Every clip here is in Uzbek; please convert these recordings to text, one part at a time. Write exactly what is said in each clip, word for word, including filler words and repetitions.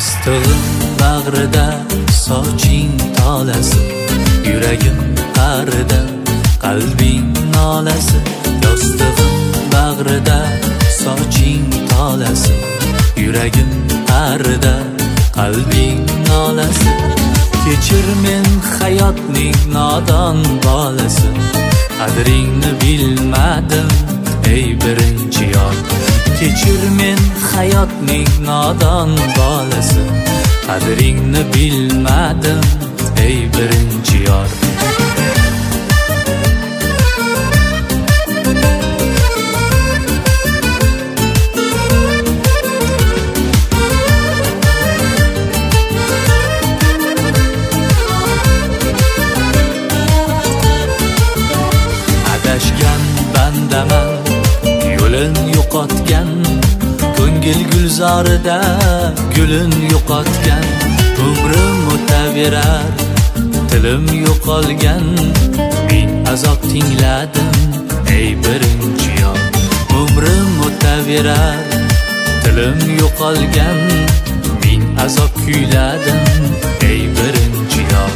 Yostig'im bag'rida soching tolasi, yuragim qarida qalbing nolasi. Yostig'im bag'rida soching tolasi, yuragim qarida qalbing nolasi. Kechir men hayotning nodon bolasi, qadringni bilmadim ey birinchi yor. Kechir men hayotning nodon bolasi, qadringni bilmadim ey birinchi yor. Adashgan bandaman, yo'lin yo'qotgan, ko'ngil gulzorida gulin yo'qotgan. Umrim o'taverar, tilim yo'qolgan, men azob tingladim ey birinchi yor. Umrim o'taverar, tilim yo'qolgan, men azob kuyladim ey birinchi yor.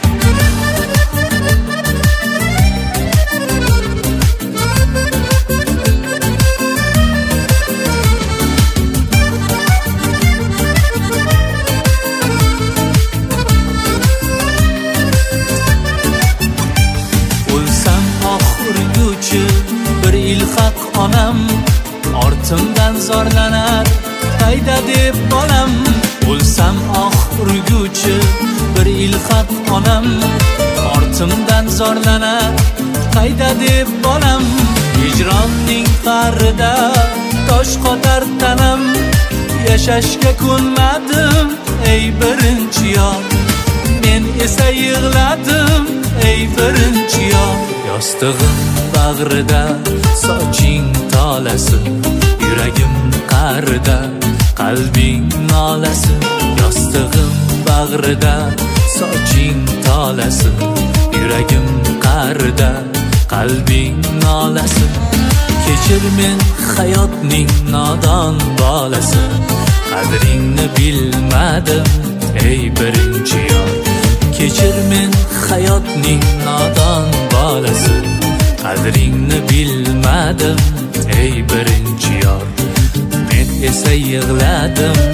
Bir ilhaq onam ortimdan zorlanar, qayda deb bolam. O'lsam ox urguvchi bir ilhaq onam ortimdan zorlanar, qayda deb bolam. Hijronning qarida tosh qotar tanam, yashashga ko'nmadim ey birinchi yor. Men esa yig'ladim ey birinchi yor. Yostig'im bag'rida soching tolasi, yuragim qarida qalbing nolasi. Yostig'im bag'rida soching tolasi, yuragim qarida qalbing nolasi. Kechir men hayotning nodon bolasi, qadringni bilmadim ey birinchi yor. Kechir men hayotning nodon bolasi, qadringni bilmadim ey birinchi yor. Men esa yig'ladim